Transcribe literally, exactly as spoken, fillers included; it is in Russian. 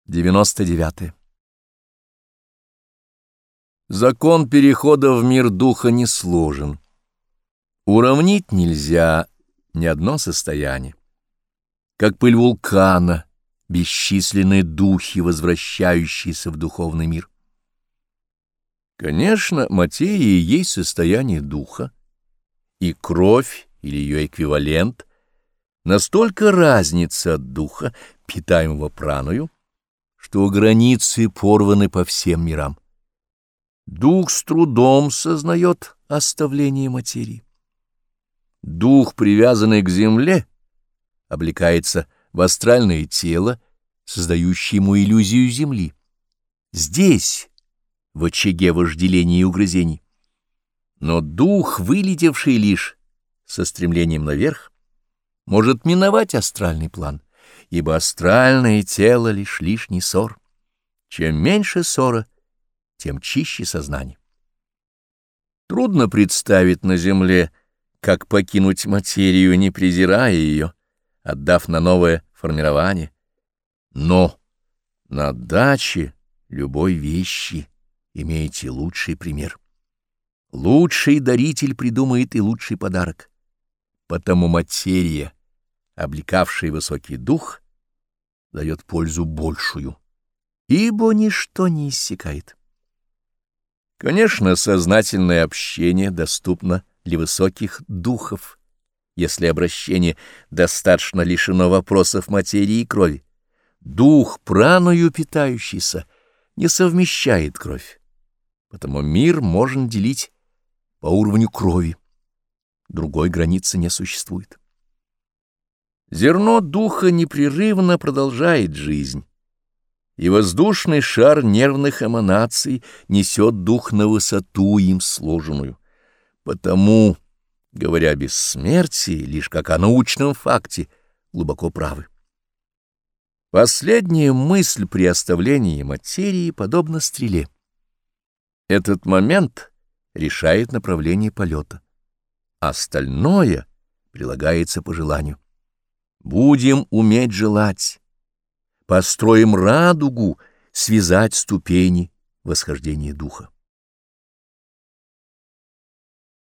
девяносто девятое. Закон перехода в мир духа не сложен. Уравнить нельзя ни одно состояние. Как пыль вулкана, бесчисленные духи, возвращающиеся в духовный мир. Конечно, материя есть состояние духа, и кровь или ее эквивалент настолько разнится от духа, питаемого праною, что границы порваны по всем мирам. Дух с трудом сознает оставление материи. Дух, привязанный к земле, облекается в астральное тело, создающее ему иллюзию земли. Здесь, в очаге вожделений и угрызений. Но дух, вылетевший лишь со стремлением наверх, может миновать астральный план, ибо астральное тело — лишь лишний ссор. Чем меньше ссора, тем чище сознание. Трудно представить на земле, как покинуть материю, не презирая ее, отдав на новое формирование. Но на даче любой вещи имеете лучший пример. Лучший даритель придумает и лучший подарок. Потому материя, облекавшая высокий дух, дает пользу большую, ибо ничто не иссякает. Конечно, сознательное общение доступно для высоких духов, если обращение достаточно лишено вопросов материи и крови. Дух, праною питающийся, не совмещает кровь, потому мир можно делить по уровню крови. Другой границы не существует. Зерно духа непрерывно продолжает жизнь, и воздушный шар нервных эманаций несет дух на высоту им сложенную. Потому, говоря о бессмертии, лишь как о научном факте, глубоко правы. Последняя мысль при оставлении материи подобна стреле. Этот момент решает направление полета. Остальное прилагается по желанию. Будем уметь желать. Построим радугу, связать ступени восхождения духа.